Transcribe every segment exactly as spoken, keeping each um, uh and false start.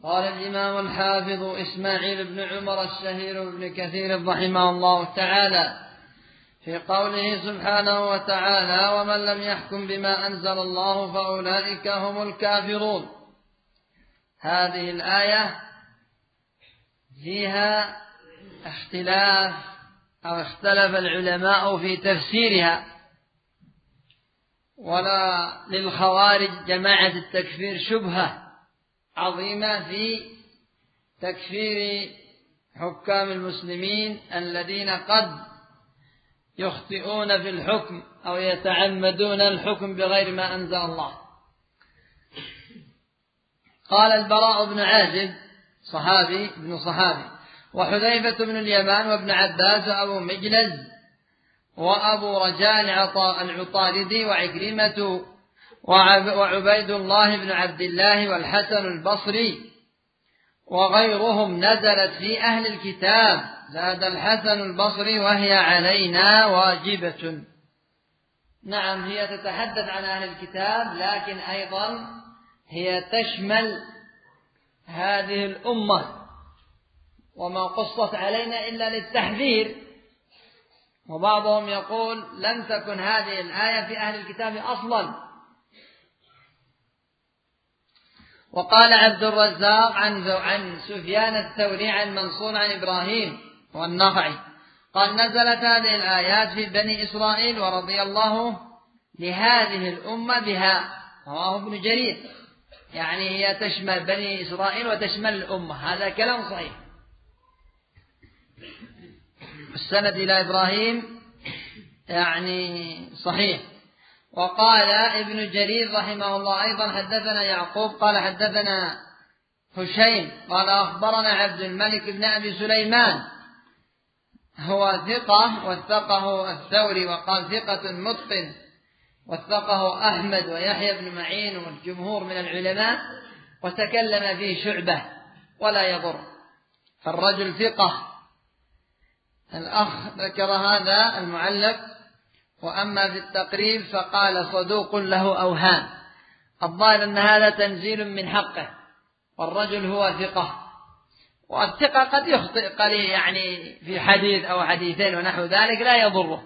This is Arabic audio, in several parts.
قال الإمام الحافظ إسماعيل بن عمر الشهير بن كثير رحمه الله تعالى في قوله سبحانه وتعالى: ومن لم يحكم بما أنزل الله فأولئك هم الكافرون. هذه الآية فيها اختلاف أو اختلف العلماء في تفسيرها، ولا للخوارج جماعة التكفير شبهة عظيمة في تكفير حكام المسلمين الذين قد يخطئون في الحكم أو يتعمدون الحكم بغير ما أنزل الله. قال البراء بن عازب صحابي ابن صحابي، وحذيفة بن اليمان وابن عباس وأبو مجلز وأبو رجاء العطاردي وعكرمة وعبيد الله بن عبد الله والحسن البصري وغيرهم نزلت في أهل الكتاب. زاد الحسن البصري: وهي علينا واجبة. نعم، هي تتحدث عن أهل الكتاب، لكن أيضا هي تشمل هذه الأمة، وما قصت علينا إلا للتحذير. وبعضهم يقول لم تكن هذه الآية في أهل الكتاب أصلا. وقال عبد الرزاق عن عن سفيان الثوري عن منصور عن إبراهيم والنخعي قال: نزلت هذه الآيات في بني إسرائيل ورضي الله لهذه الأمة بها. رواه ابن جرير، يعني هي تشمل بني إسرائيل وتشمل الأمة. هذا كلام صحيح. السند إلى إبراهيم يعني صحيح. وقال ابن جرير رحمه الله أيضا: حدثنا يعقوب قال حدثنا هشيم قال أخبرنا عبد الملك بن أبي سليمان، هو ثقة وثقه الثوري، وقال ثقة متقن، وثقه أحمد ويحيى بن معين والجمهور من العلماء، وتكلم فيه شعبة ولا يضر، فالرجل ثقة. الأخ ذكر هذا المعلق. وأما في التقريب فقال: صدوق له أوهام. الظاهر أن هذا تنزيل من حقه، والرجل هو ثقة، والثقة قد يخطئ قليل يعني في حديث أو حديثين ونحو ذلك، لا يضره.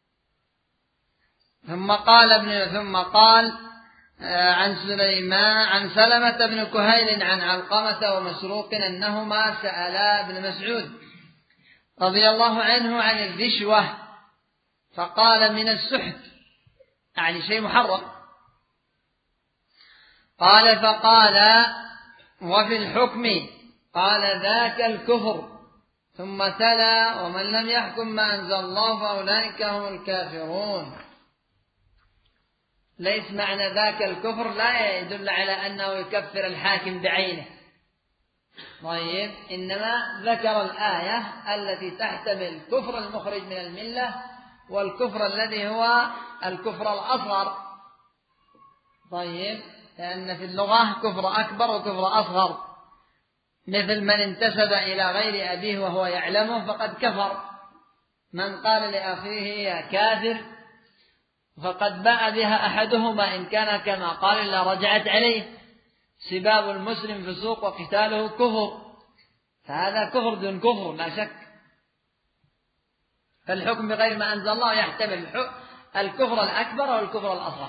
ثم قال ابن ثم قال عن سليمان عن سلمة بن كهيل عن علقمة ومسروق أنهما سألا ابن مسعود رضي الله عنه عن الرشوة، فقال: من السحت، يعني شيء محرم. قال: فقال: وفي الحكم؟ قال: ذاك الكفر. ثم تلا: ومن لم يحكم ما أنزل الله فأولئك هم الكافرون. ليس معنى ذاك الكفر لا يدل على أنه يكفر الحاكم بعينه، طيب، إنما ذكر الآية التي تحتمل كفر المخرج من الملة والكفر الذي هو الكفر الأصغر. طيب، لأن في اللغة كفر أكبر وكفر أصغر، مثل من انتسب إلى غير أبيه وهو يعلمه فقد كفر. من قال لأخيه يا كافر فقد باء بها أحدهما إن كان كما قال إلا رجعت عليه. سباب المسلم فسوق وقتاله كفر، فهذا كفر دون كفر لا شك. فالحكم بغير ما أنزل الله يحتمل الكفر الأكبر والكفر الأصغر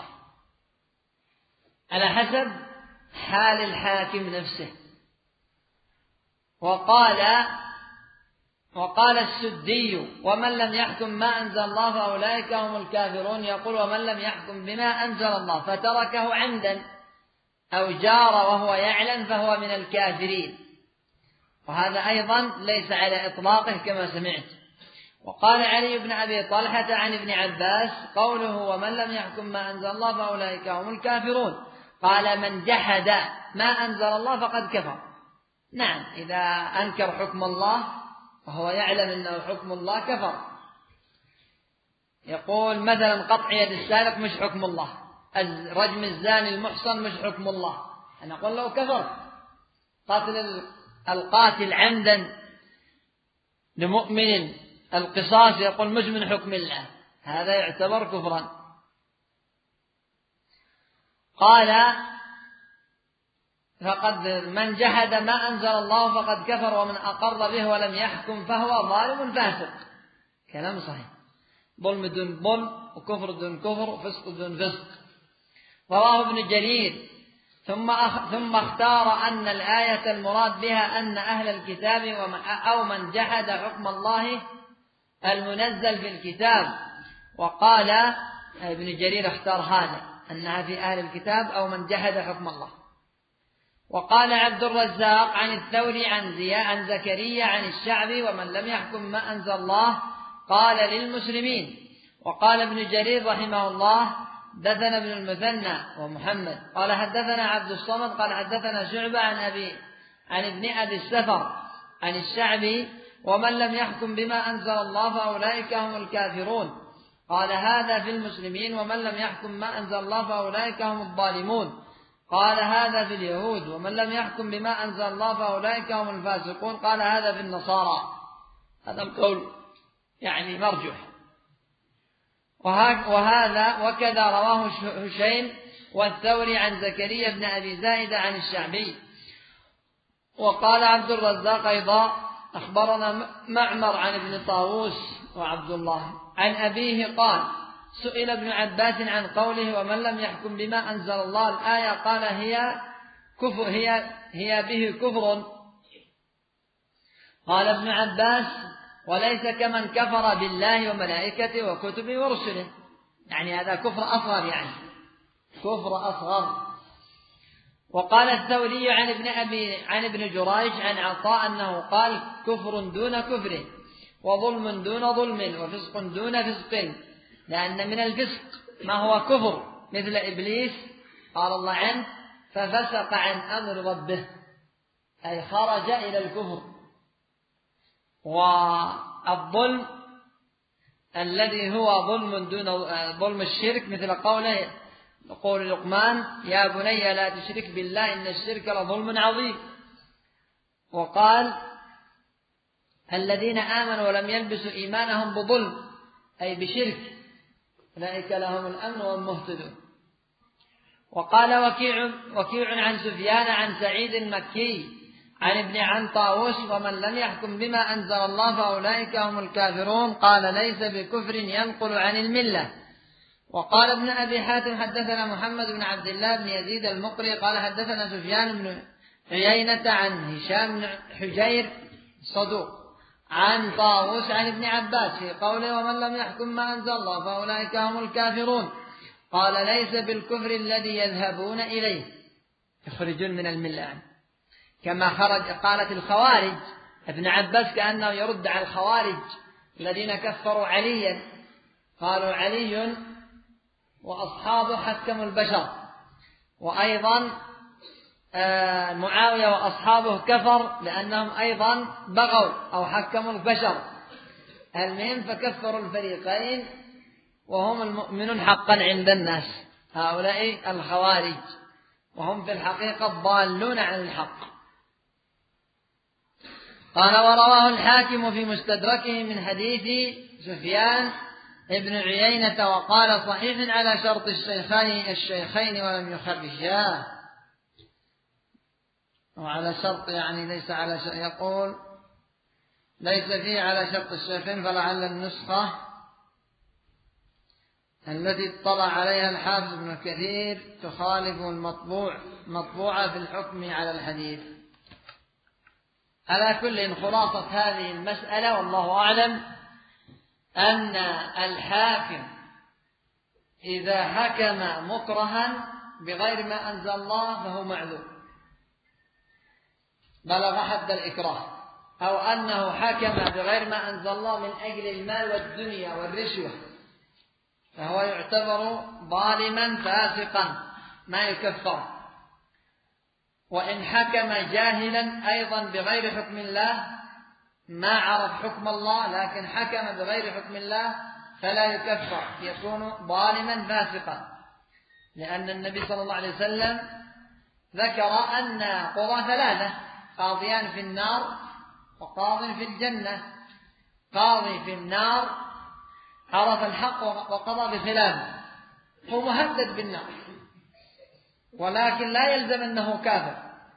على حسب حال الحاكم نفسه. وقال وقال السدي: ومن لم يحكم ما أنزل الله فأولئك هم الكافرون. يقول: ومن لم يحكم بما أنزل الله فتركه عمدا أو جار وهو يعلم فهو من الكافرين. وهذا أيضا ليس على إطلاقه كما سمعت. وقال علي بن أبي طلحة عن ابن عباس قوله: ومن لم يحكم ما أنزل الله فأولئك هم الكافرون، قال: من جحد ما أنزل الله فقد كفر. نعم، إذا أنكر حكم الله وهو يعلم أنه حكم الله كفر. يقول مثلا قطع يد السارق مش حكم الله، رجم الزاني المحصن مش حكم الله، أنا أقول له كفر. قتل القاتل عمدا لمؤمن القصاص يقول مش من حكم الله، هذا يعتبر كفرا. قال فقد من جحد ما أنزل الله فقد كفر، ومن أقر به ولم يحكم فهو ظالم فاسق. كلام صحيح. ظلم دون ظلم، وكفر دون كفر، وفسق دون فسق. رواه ابن جرير. ثم أخ... ثم اختار أن الآية المراد بها أن أهل الكتاب أو من جحد حكم الله المنزل في الكتاب. وقال ابن جرير اختار هذا، أنها في أهل الكتاب أو من جحد حكم الله. وقال عبد الرزاق عن الثوري عن زياء عن زكريا عن الشعبي ومن لم يحكم ما أنزل الله قال للمسلمين. وقال ابن جرير رحمه الله حدثنا ابن المثنى ومحمد قال حدثنا عبد الصمد قال حدثنا شعبة عن أبي عن ابن أبي السفر عن الشعبي ومن لم يحكم بما أنزل الله فأولئك هم الكافرون. قال هذا في المسلمين ومن لم يحكم ما أنزل الله فأولئك هم الظالمون. قال هذا في اليهود ومن لم يحكم بما أنزل الله فأولئك هم الفاسقون. قال هذا في النصارى. هذا القول يعني مرجح. وهذا وكذا رواه هشيم والثوري عن زكريا بن أبي زائدة عن الشعبي. وقال عبد الرزاق أيضا أخبرنا معمر عن ابن طاووس وعبد الله عن أبيه قال سئل ابن عباس عن قوله ومن لم يحكم بما أنزل الله الآية قال هي كفر هي هي به كفر. قال ابن عباس وليس كمن كفر بالله وملائكته وكتبه ورسله، يعني هذا كفر أصغر، يعني كفر أصغر. وقال الثوري عن ابن أبي عن ابن جريج عن عطاء أنه قال كفر دون كفر وظلم دون ظلم وفسق دون فسق، لأن من الفسق ما هو كفر مثل إبليس قال الله عنه ففسق عن أمر ربه، أي خرج إلى الكفر. والظلم الذي هو ظلم دون ظلم الشرك مثل قوله قول لقمان يا بني لا تشرك بالله إن الشرك لظلم عظيم. وقال الذين آمنوا ولم يلبسوا إيمانهم بظلم أي بشرك أولئك لهم الأمن وهم مهتدون. وقال وكيع, وكيع عن سفيان عن سعيد المكي عن ابن عن طاووس ومن لم يحكم بما أنزل الله فأولئك هم الكافرون. قال ليس بكفر ينقل عن الملة. وقال ابن أبي حاتم حدثنا محمد بن عبد الله بن يزيد المقري قال حدثنا سفيان بن عيينة عن هشام بن حجير صدوق عن طاووس عن ابن عباس في قوله ومن لم يحكم ما أنزل الله فأولئك هم الكافرون. قال ليس بالكفر الذي يذهبون إليه يخرجون من الملة، يعني كما خرج قالت الخوارج. ابن عباس كأنه يرد على الخوارج الذين كفروا عليا، قالوا علي وأصحابه حكموا البشر، وأيضا معاوية وأصحابه كفر لأنهم أيضا بغوا أو حكموا البشر. المهم فكفروا الفريقين وهم المؤمنون حقا عند الناس، هؤلاء الخوارج، وهم في الحقيقة ضالون عن الحق. قال ورواه الحاكم في مستدركه من حديث سفيان ابن عيينة وقال صحيح على شرط الشيخين الشيخين ولم يخرجاه. وعلى شرط يعني ليس على شرط، يقول ليس فيه على شرط الشيخين، فلعل النسخة التي اطلع عليها الحافظ ابن كثير تخالف المطبوع مطبوعة في الحكم على الحديث. على كل خلاصة هذه المسألة والله أعلم أن الحاكم إذا حكم مكرها بغير ما أنزل الله فهو معذور بلغ حد الإكراه، أو أنه حكم بغير ما أنزل الله من أجل المال والدنيا والرشوة فهو يعتبر ظالما فاسقا ما يكفر. وإن حكم جاهلا أيضا بغير حكم الله ما عرف حكم الله لكن حكم بغير حكم الله فلا يكفر، يكون ظالما فاسقا، لأن النبي صلى الله عليه وسلم ذكر أن قضى ثلاثة قاضيان في النار وقاض في الجنة. قاضي في النار عرف الحق وقضى بخلافه هو مهدد بالنار، ولكن لا يلزم أنه كافر،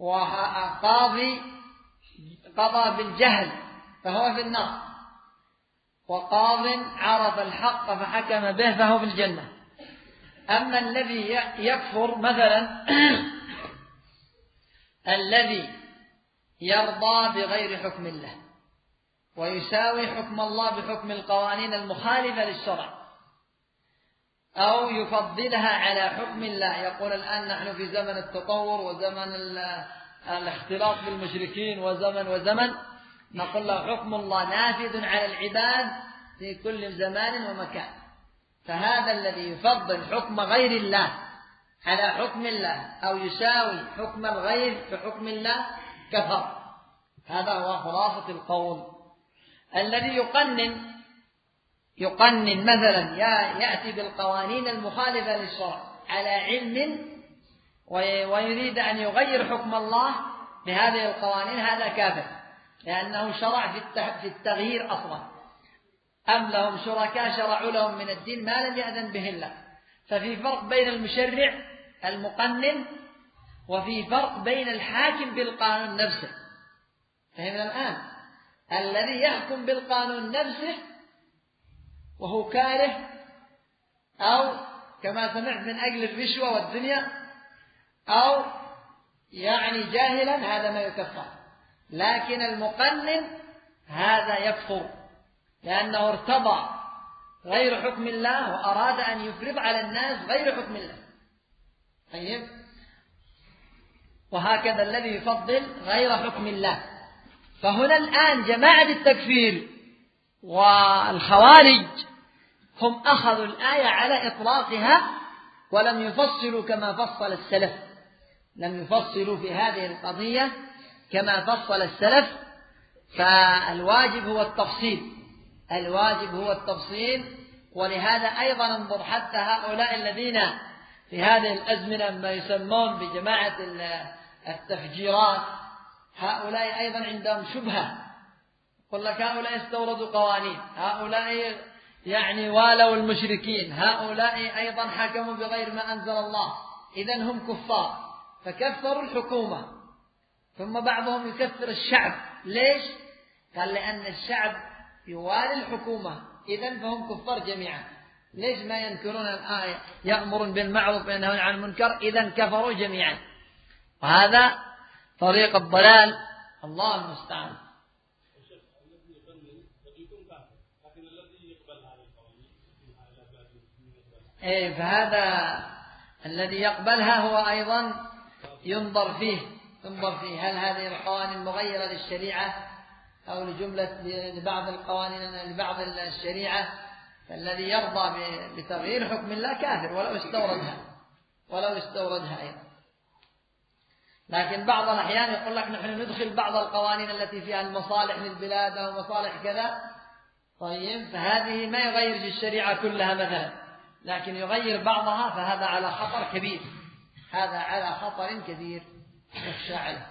وقاضي قضى بالجهل فهو في النار، وقاض عرف الحق فحكم به فهو في الجنة. أما الذي يكفر مثلا الذي يرضى بغير حكم الله ويساوي حكم الله بحكم القوانين المخالفة للشرع، أو يفضلها على حكم الله، يقول الآن نحن في زمن التطور وزمن الاختلاط بالمشركين وزمن وزمن، نقول له حكم الله نافذ على العباد في كل زمان ومكان. فهذا الذي يفضل حكم غير الله على حكم الله أو يساوي حكم الغير بحكم الله كفر. هذا هو خلاصة القول. الذي يقنن يقنن مثلا يأتي بالقوانين المخالفة للشرع على علم ويريد أن يغير حكم الله بهذه القوانين، هذا كافر، لأنه شرع في التغيير أصلا. أم لهم شركاء شرعوا لهم من الدين ما لم يأذن به الله. ففي فرق بين المشرع المقنن وفي فرق بين الحاكم بالقانون نفسه. فهمنا الآن؟ الذي يحكم بالقانون نفسه وهو كاره أو كما سمعت من أجل الرشوة والدنيا أو يعني جاهلا، هذا ما يكفر. لكن المقنن هذا يكفر لأنه ارتضى غير حكم الله وأراد أن يفرض على الناس غير حكم الله. طيب، وهكذا الذي يفضل غير حكم الله. فهنا الآن جماعة التكفير والخوارج هم أخذوا الآية على إطلاقها ولم يفصلوا كما فصل السلف، لم يفصلوا في هذه القضية كما فصل السلف. فالواجب هو التفصيل، الواجب هو التفصيل. ولهذا أيضا انظر حتى هؤلاء الذين في هذه الأزمنة ما يسمون بجماعة التفجيرات، هؤلاء أيضا عندهم شبهة. يقول لك هؤلاء استوردوا قوانين، هؤلاء يعني والوا المشركين، هؤلاء أيضا حكموا بغير ما أنزل الله، إذن هم كفار. فكفروا الحكومة، ثم بعضهم يكفر الشعب. ليش؟ قال لأن الشعب يوالي الحكومة، إذن فهم كفار جميعا. ليش ما ينكرون الآية يأمرون بالمعروف وينهون عن المنكر؟ إذن كفروا جميعا. وهذا طريق الضلال، الله المستعان. إيه، فهذا الذي يقبلها هو أيضا ينظر فيه ينظر فيه هل هذه القوانين مغيرة للشريعة أو لجملة لبعض القوانين لبعض الشريعة. فالذي يرضى بتغيير حكم الله كافر ولو استوردها ولو استوردها أيضا. لكن بعض الأحيان يقول لك نحن ندخل بعض القوانين التي فيها المصالح للبلاد أو مصالح كذا. طيب، فهذه ما يغير الشريعة كلها مثلا، لكن يغير بعضها، فهذا على خطر كبير، هذا على خطر كبير. الشاعر